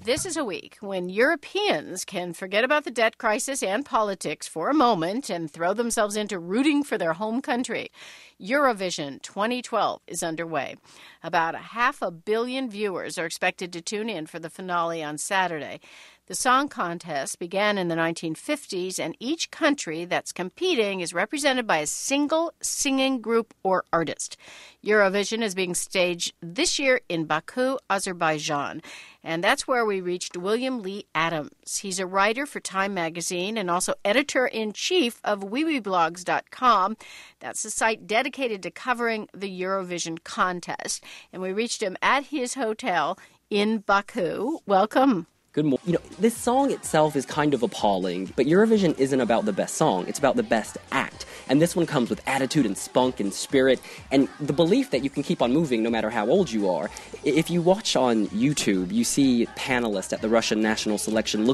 This is a week when Europeans can forget about the debt crisis and politics for a moment and throw themselves into rooting for their home country. Eurovision 2012 is underway. About 500 million viewers are expected to tune in for the finale on Saturday. The song contest began in the 1950s, and each country that's competing is represented by a single singing group or artist. Eurovision is being staged this year in Baku, Azerbaijan. And that's where we reached William Lee Adams. He's a writer for Time magazine and also editor-in-chief of WeWeBlogs.com. That's the site dedicated to covering the Eurovision contest. And we reached him at his hotel in Baku. Welcome. Good morning. This song itself is kind of appalling, but Eurovision isn't about the best song. It's about the best act. And this one comes with attitude and spunk and spirit and the belief that you can keep on moving no matter how old you are. If you watch on YouTube, you see panelists at the Russian national selection